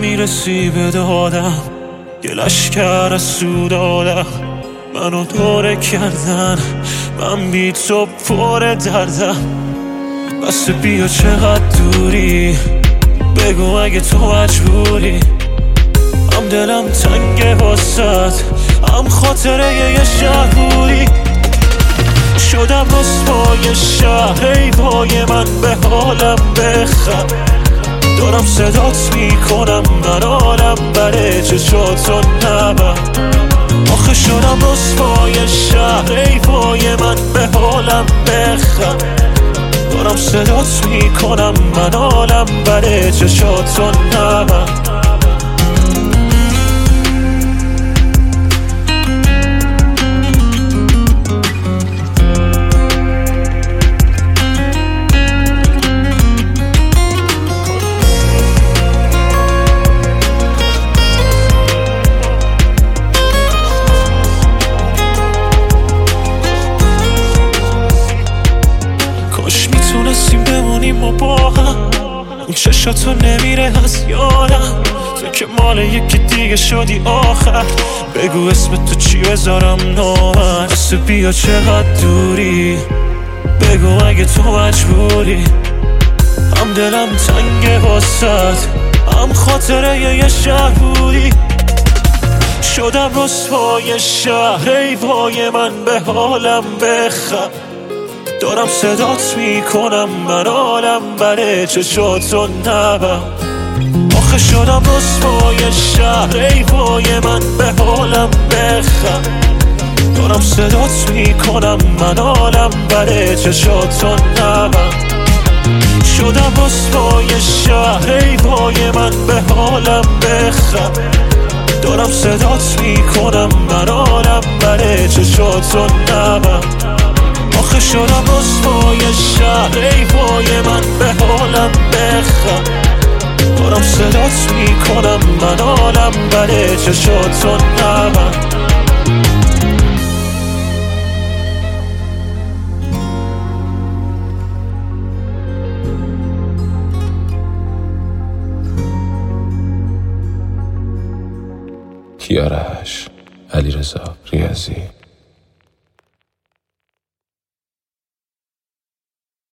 نمیرسی به دادم، یه لشکر از سود دادم منو دوره کردن، من بی تو پر دردم. بس بیا چقدر دوری، بگو اگه تو مجبوری. هم دلم تنگه واسد، هم خاطره یه شهر بودی. شدم رسوای شهر، ای وای من به حالم بخند. دارم صدات میکنم من حالم بره، چشاتو نبند. آخه شدم رسوای شهر، ای وای من به حالم بخند. دارم صدات میکنم من حالم بره، چشاتو نبند. کاش میتونستیم بمونیم ما با هم، اون چشاتو نمیره از یادم. تو که مال یکی دیگه شدی آخر، بگو اسم تو چی بذارم نامن. بس بیا چقدر دوری، بگو اگه تو مجبوری. هم دلم تنگه واسد، هم خاطره یه شهر بودی. شدم رسوای شهر، ای وای من به حالم بخند. دارم صدات میکنم من حالم بره، چشاتو نبند. آخه شدم رسوای شهر، ای وای من به حالم بخند. دارم صدات میکنم من حالم بره، چشاتو نبند. شدم رسوای شهر، ای وای من به حالم بخند. دارم صدات میکنم من حالم بره، چشاتو نبند. آخه شدم رسوای شهر، ای وای من به حالم بخند. دارم صدات میکنم من حالم بره، چشاتو نبند. کیارش علیرضا ریاضی.